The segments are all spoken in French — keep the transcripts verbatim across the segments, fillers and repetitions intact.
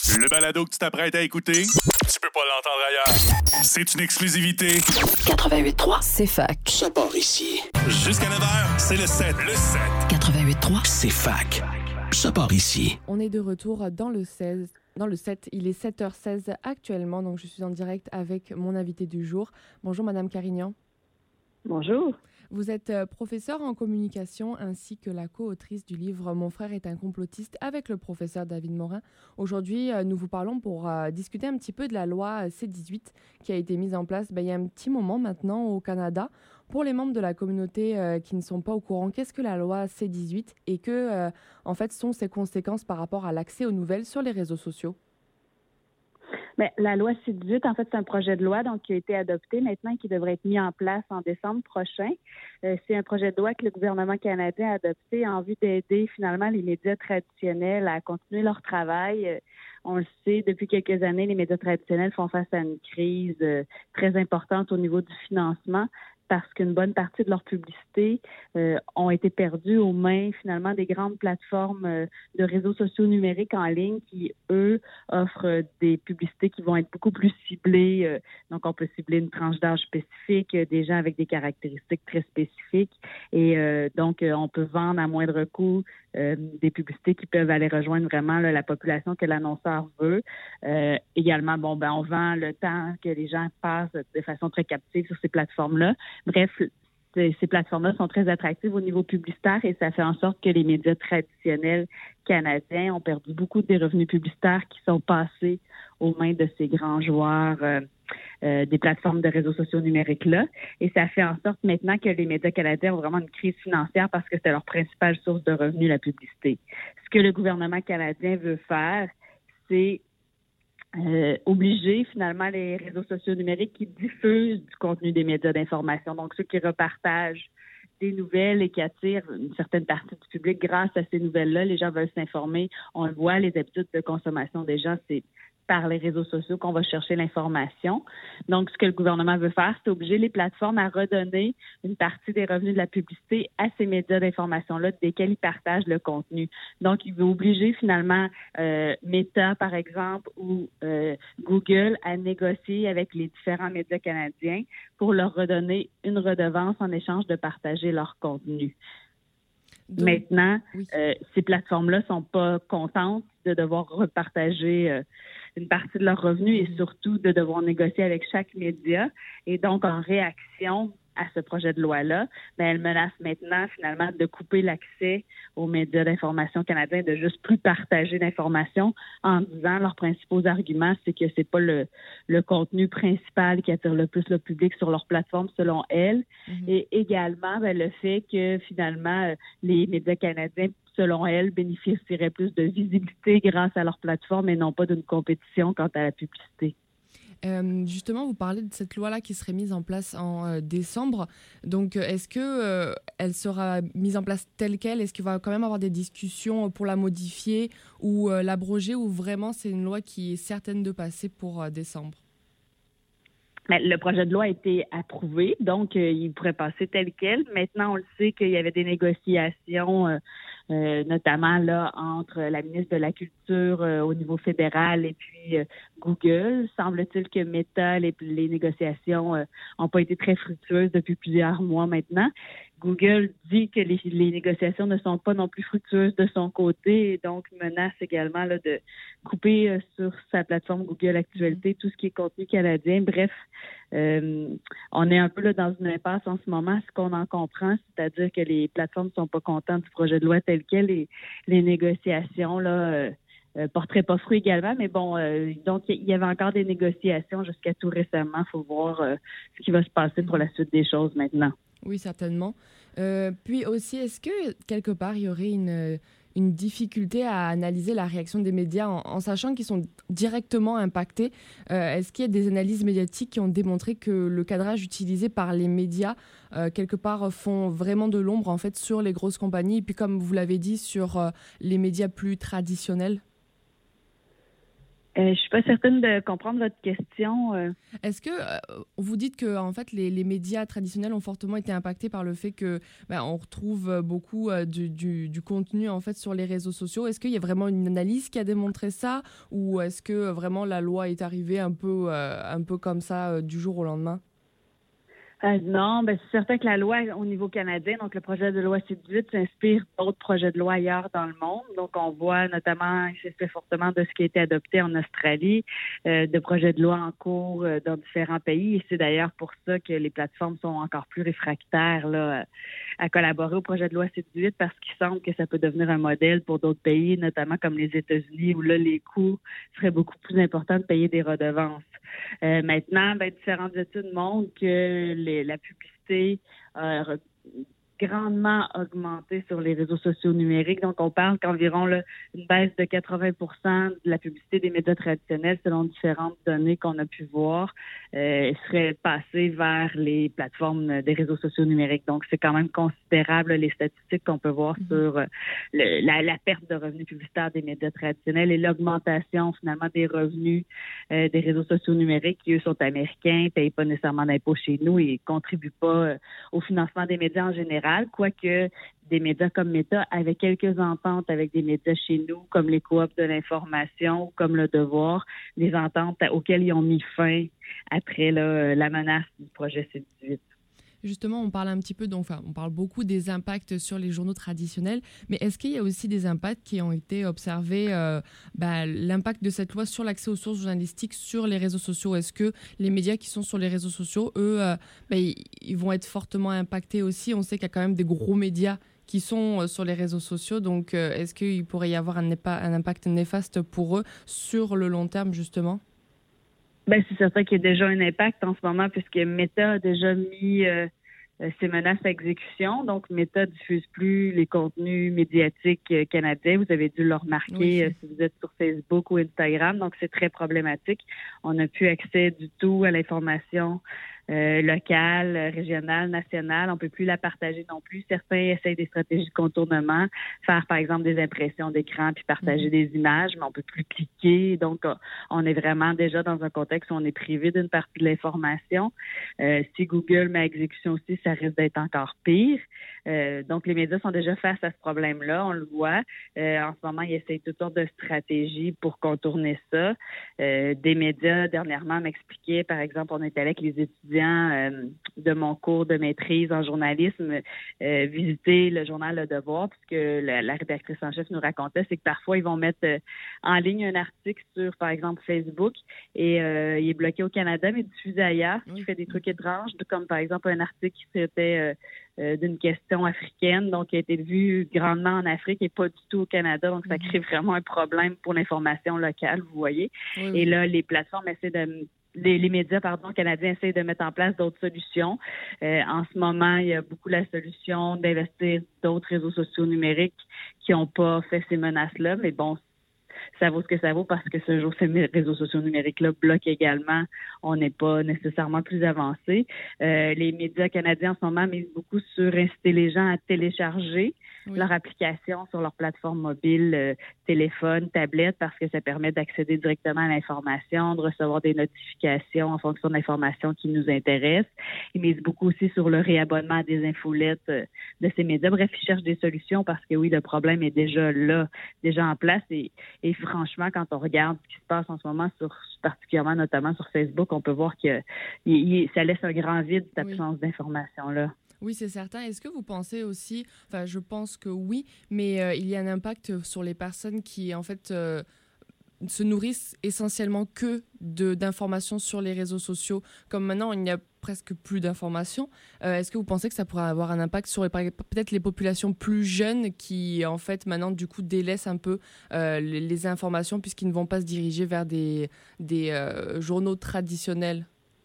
Le balado que tu t'apprêtes à écouter, tu peux pas l'entendre ailleurs. C'est une exclusivité. quatre-vingt-huit trois, c'est fac. Ça part ici. Jusqu'à neuf heures, c'est le sept. Le sept. quatre-vingt-huit trois, c'est fac. Ça part ici. On est de retour dans le seize. Dans le sept, il est sept heures seize actuellement, donc je suis en direct avec mon invité du jour. Bonjour Madame Carignan. Bonjour. Vous êtes professeure en communication ainsi que la co-autrice du livre « Mon frère est un complotiste » avec le professeur David Morin. Aujourd'hui, nous vous parlons pour euh, discuter un petit peu de la loi C dix-huit qui a été mise en place ben, il y a un petit moment maintenant au Canada. Pour les membres de la communauté euh, qui ne sont pas au courant, qu'est-ce que la loi C dix-huit et que euh, en fait, sont ses conséquences par rapport à l'accès aux nouvelles sur les réseaux sociaux? Bien, la loi C dix-huit, en fait, c'est un projet de loi donc, qui a été adopté maintenant et qui devrait être mis en place en décembre prochain. Euh, c'est un projet de loi que le gouvernement canadien a adopté en vue d'aider finalement les médias traditionnels à continuer leur travail. Euh, on le sait, depuis quelques années, les médias traditionnels font face à une crise euh, très importante au niveau du financement, parce qu'une bonne partie de leur publicité euh, ont été perdues aux mains, finalement, des grandes plateformes euh, de réseaux sociaux numériques en ligne qui, eux, offrent euh, des publicités qui vont être beaucoup plus ciblées. Euh, donc, on peut cibler une tranche d'âge spécifique, euh, des gens avec des caractéristiques très spécifiques. Et euh, donc, euh, on peut vendre à moindre coût euh, des publicités qui peuvent aller rejoindre vraiment là, la population que l'annonceur veut. Euh, également, bon, ben, on vend le temps que les gens passent de façon très captive sur ces plateformes-là. Bref, ces, ces plateformes-là sont très attractives au niveau publicitaire et ça fait en sorte que les médias traditionnels canadiens ont perdu beaucoup des revenus publicitaires qui sont passés aux mains de ces grands joueurs euh, euh, des plateformes de réseaux sociaux numériques-là. Et ça fait en sorte maintenant que les médias canadiens ont vraiment une crise financière parce que c'est leur principale source de revenus, la publicité. Ce que le gouvernement canadien veut faire, c'est Euh, obliger finalement les réseaux sociaux numériques qui diffusent du contenu des médias d'information, donc ceux qui repartagent des nouvelles et qui attirent une certaine partie du public grâce à ces nouvelles-là. Les gens veulent s'informer. On le voit, les habitudes de consommation des gens, c'est par les réseaux sociaux qu'on va chercher l'information. Donc, ce que le gouvernement veut faire, c'est obliger les plateformes à redonner une partie des revenus de la publicité à ces médias d'information-là desquels ils partagent le contenu. Donc, il veut obliger finalement euh, Meta, par exemple, ou euh, Google à négocier avec les différents médias canadiens pour leur redonner une redevance en échange de partager leur contenu. Donc, Maintenant, oui. euh, ces plateformes-là sont pas contentes de devoir repartager euh, une partie de leurs revenus et surtout de devoir négocier avec chaque média. Et donc, en réaction à ce projet de loi-là, ben, elle menace maintenant, finalement, de couper l'accès aux médias d'information canadiens, de juste plus partager d'informations en disant leurs principaux arguments, c'est que c'est pas le, le contenu principal qui attire le plus le public sur leur plateforme, selon elle. Mm-hmm. Et également, ben, le fait que, finalement, les médias canadiens, selon elle, bénéficieraient plus de visibilité grâce à leur plateforme et non pas d'une compétition quant à la publicité. Euh, justement, vous parlez de cette loi-là qui serait mise en place en euh, décembre. Donc, est-ce que euh, elle sera mise en place telle qu'elle? Est-ce qu'il va quand même avoir des discussions pour la modifier ou euh, l'abroger, ou vraiment c'est une loi qui est certaine de passer pour euh, décembre? Le projet de loi a été approuvé, donc euh, il pourrait passer tel quel. Maintenant, on le sait qu'il y avait des négociations, euh, euh, notamment là entre la ministre de la Culture euh, au niveau fédéral et puis euh, Google. Semble-t-il que Meta, les, les négociations n'ont euh, pas été très fructueuses depuis plusieurs mois maintenant. Google dit que les, les négociations ne sont pas non plus fructueuses de son côté et donc menace également là, de couper euh, sur sa plateforme Google Actualité tout ce qui est contenu canadien. Bref, euh, on est un peu là dans une impasse en ce moment, ce qu'on en comprend, c'est-à-dire que les plateformes ne sont pas contentes du projet de loi tel quel et les négociations là euh, euh, porteraient pas fruit également. Mais bon, euh, donc il y avait encore des négociations jusqu'à tout récemment. Il faut voir euh, ce qui va se passer pour la suite des choses maintenant. Oui, certainement. Euh, puis aussi, est-ce que quelque part, il y aurait une, une difficulté à analyser la réaction des médias en, en sachant qu'ils sont directement impactés? euh, Est-ce qu'il y a des analyses médiatiques qui ont démontré que le cadrage utilisé par les médias, euh, quelque part, font vraiment de l'ombre en fait, sur les grosses compagnies et puis, comme vous l'avez dit, sur euh, les médias plus traditionnels? Euh, je suis pas certaine de comprendre votre question. Euh. Est-ce que euh, vous dites que en fait les, les médias traditionnels ont fortement été impactés par le fait que ben, on retrouve beaucoup euh, du, du, du contenu en fait sur les réseaux sociaux. Est-ce qu'il y a vraiment une analyse qui a démontré ça, ou est-ce que vraiment la loi est arrivée un peu euh, un peu comme ça euh, du jour au lendemain? Euh, non, ben c'est certain que la loi au niveau canadien, donc le projet de loi C dix-huit s'inspire d'autres projets de loi ailleurs dans le monde. Donc, on voit notamment, il s'inspire fortement de ce qui a été adopté en Australie, euh, de projets de loi en cours euh, dans différents pays. Et c'est d'ailleurs pour ça que les plateformes sont encore plus réfractaires là, à collaborer au projet de loi C dix-huit, parce qu'il semble que ça peut devenir un modèle pour d'autres pays, notamment comme les États-Unis, où là, les coûts seraient beaucoup plus importants de payer des redevances. Euh, maintenant, ben, différentes études montrent que les, la publicité a euh, grandement augmenté sur les réseaux sociaux numériques. Donc, on parle qu'environ là, une baisse de quatre-vingts pour cent de la publicité des médias traditionnels, selon différentes données qu'on a pu voir, euh, serait passée vers les plateformes des réseaux sociaux numériques. Donc, c'est quand même considérable les statistiques qu'on peut voir mmh. sur euh, le, la, la perte de revenus publicitaires des médias traditionnels et l'augmentation finalement des revenus euh, des réseaux sociaux numériques qui, eux, sont américains, ne payent pas nécessairement d'impôts chez nous et ne contribuent pas euh, au financement des médias en général. Quoique des médias comme Meta avaient quelques ententes avec des médias chez nous, comme les coops de l'information ou comme Le Devoir, des ententes auxquelles ils ont mis fin après là, la menace du projet C dix-huit. Justement, on parle un petit peu, donc, enfin, on parle beaucoup des impacts sur les journaux traditionnels, mais est-ce qu'il y a aussi des impacts qui ont été observés, euh, bah, l'impact de cette loi sur l'accès aux sources journalistiques sur les réseaux sociaux? Est-ce que les médias qui sont sur les réseaux sociaux, eux, euh, bah, ils, ils vont être fortement impactés aussi? On sait qu'il y a quand même des gros médias qui sont sur les réseaux sociaux, donc euh, est-ce qu'il pourrait y avoir un, un impact néfaste pour eux sur le long terme, justement? Ben, c'est certain qu'il y a déjà un impact en ce moment, puisque Meta a déjà mis euh, ses menaces à exécution. Donc, Meta diffuse plus les contenus médiatiques euh, canadiens. Vous avez dû le remarquer oui. euh, si vous êtes sur Facebook ou Instagram. Donc, c'est très problématique. On n'a plus accès du tout à l'information Euh, locale, régionale, nationale. On ne peut plus la partager non plus. Certains essayent des stratégies de contournement, faire par exemple des impressions d'écran puis partager mm-hmm. des images, mais on ne peut plus cliquer. Donc, on est vraiment déjà dans un contexte où on est privé d'une partie de l'information. Euh, si Google met à exécution aussi, ça risque d'être encore pire. Euh, donc, les médias sont déjà face à ce problème-là, on le voit. Euh, en ce moment, ils essayent toutes sortes de stratégies pour contourner ça. Euh, des médias, dernièrement, m'expliquaient, par exemple, on était avec les étudiants euh, de mon cours de maîtrise en journalisme euh, visiter le journal Le Devoir, puisque la, la rédactrice en chef nous racontait, c'est que parfois, ils vont mettre euh, en ligne un article sur, par exemple, Facebook, et euh, il est bloqué au Canada, mais diffusé ailleurs, ce qui fait des trucs étranges, comme par exemple un article qui traitait euh, euh, d'une question africaine, donc qui a été vu grandement en Afrique et pas du tout au Canada, donc ça crée vraiment un problème pour l'information locale, vous voyez. Oui, oui. Et là, les plateformes essaient de... Les, les médias pardon, canadiens essayent de mettre en place d'autres solutions. Euh, en ce moment, il y a beaucoup la solution d'investir d'autres réseaux sociaux numériques qui n'ont pas fait ces menaces-là, mais bon, ça vaut ce que ça vaut parce que ce jour, ces réseaux sociaux numériques-là bloquent également. On n'est pas nécessairement plus avancé. Euh, les médias canadiens en ce moment misent beaucoup sur inciter les gens à télécharger oui. leur application sur leur plateforme mobile, euh, téléphone, tablette, parce que ça permet d'accéder directement à l'information, de recevoir des notifications en fonction de l'information qui nous intéresse. Ils misent beaucoup aussi sur le réabonnement à des infolettes euh, de ces médias. Bref, ils cherchent des solutions parce que oui, le problème est déjà là, déjà en place. Et, et franchement, quand on regarde ce qui se passe en ce moment, sur, particulièrement notamment sur Facebook, on peut voir que il, il, ça laisse un grand vide, cette absence oui. d'information-là. Oui, c'est certain. Est-ce que vous pensez aussi, enfin, je pense que oui, mais euh, il y a un impact sur les personnes qui, en fait, euh, se nourrissent essentiellement que de, d'informations sur les réseaux sociaux. Comme maintenant, il n'y a presque plus d'informations. Euh, est-ce que vous pensez que ça pourrait avoir un impact sur les, peut-être les populations plus jeunes qui, en fait, maintenant, du coup, délaissent un peu euh, les, les informations puisqu'ils ne vont pas se diriger vers des, des euh, journaux traditionnels?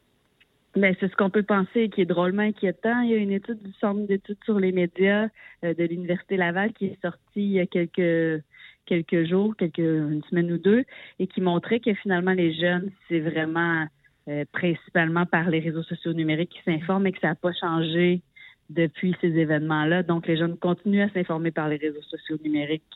Bien, c'est ce qu'on peut penser qui est drôlement inquiétant. Il y a une étude du Centre d'études sur les médias euh, de l'Université Laval qui est sortie il y a quelques quelques jours, quelques une semaine ou deux, et qui montrait que finalement les jeunes, c'est vraiment euh, principalement par les réseaux sociaux numériques qui s'informent et que ça n'a pas changé depuis ces événements-là. Donc, les jeunes continuent à s'informer par les réseaux sociaux numériques.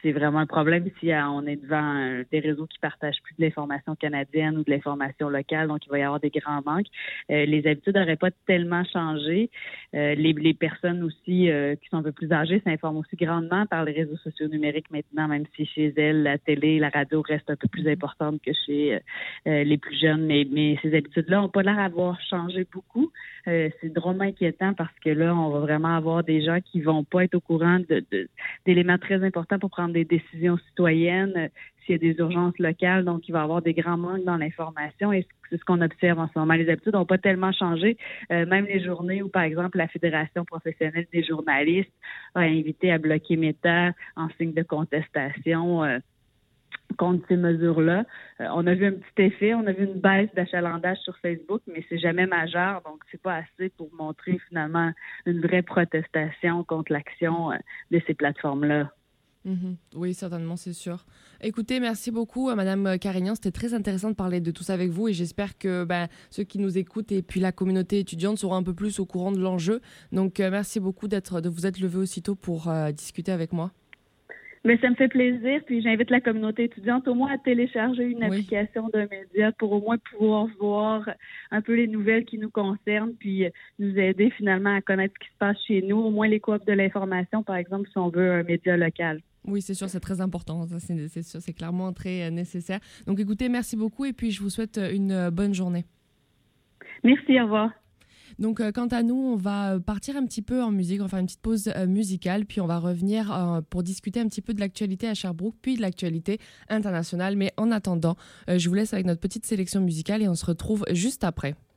c'est vraiment un problème si euh, on est devant euh, des réseaux qui partagent plus de l'information canadienne ou de l'information locale, donc il va y avoir des grands manques. Euh, les habitudes n'auraient pas tellement changé. Euh, les, les personnes aussi euh, qui sont un peu plus âgées s'informent aussi grandement par les réseaux sociaux numériques maintenant, même si chez elles, la télé, la radio restent un peu plus importantes que chez euh, les plus jeunes. Mais, mais ces habitudes-là n'ont pas l'air d'avoir changé beaucoup. Euh, c'est drôlement inquiétant parce que là, on va vraiment avoir des gens qui vont pas être au courant de, de, d'éléments très importants pour prendre des décisions citoyennes, euh, s'il y a des urgences locales. Donc, il va y avoir des grands manques dans l'information et c'est ce qu'on observe en ce moment. Les habitudes n'ont pas tellement changé. Euh, même les journées où, par exemple, la Fédération professionnelle des journalistes a invité à bloquer Meta en signe de contestation euh, contre ces mesures-là. Euh, on a vu un petit effet, on a vu une baisse d'achalandage sur Facebook, mais c'est jamais majeur, donc c'est pas assez pour montrer finalement une vraie protestation contre l'action euh, de ces plateformes-là. Mmh. Oui, certainement, c'est sûr. Écoutez, merci beaucoup, euh, Madame Carignan. C'était très intéressant de parler de tout ça avec vous et j'espère que ben, ceux qui nous écoutent et puis la communauté étudiante seront un peu plus au courant de l'enjeu. Donc, euh, merci beaucoup d'être, de vous être levé aussitôt pour euh, discuter avec moi. Mais ça me fait plaisir, puis j'invite la communauté étudiante au moins à télécharger une Oui. application d'un média pour au moins pouvoir voir un peu les nouvelles qui nous concernent, puis nous aider finalement à connaître ce qui se passe chez nous, au moins les coops de l'information, par exemple, si on veut un média local. Oui, c'est sûr, c'est très important. Ça, c'est, c'est sûr, c'est clairement très euh, nécessaire. Donc, écoutez, merci beaucoup et puis je vous souhaite une euh, bonne journée. Merci, au revoir. Donc, euh, quant à nous, on va partir un petit peu en musique, on va faire une petite pause euh, musicale, puis on va revenir euh, pour discuter un petit peu de l'actualité à Sherbrooke, puis de l'actualité internationale. Mais en attendant, euh, je vous laisse avec notre petite sélection musicale et on se retrouve juste après.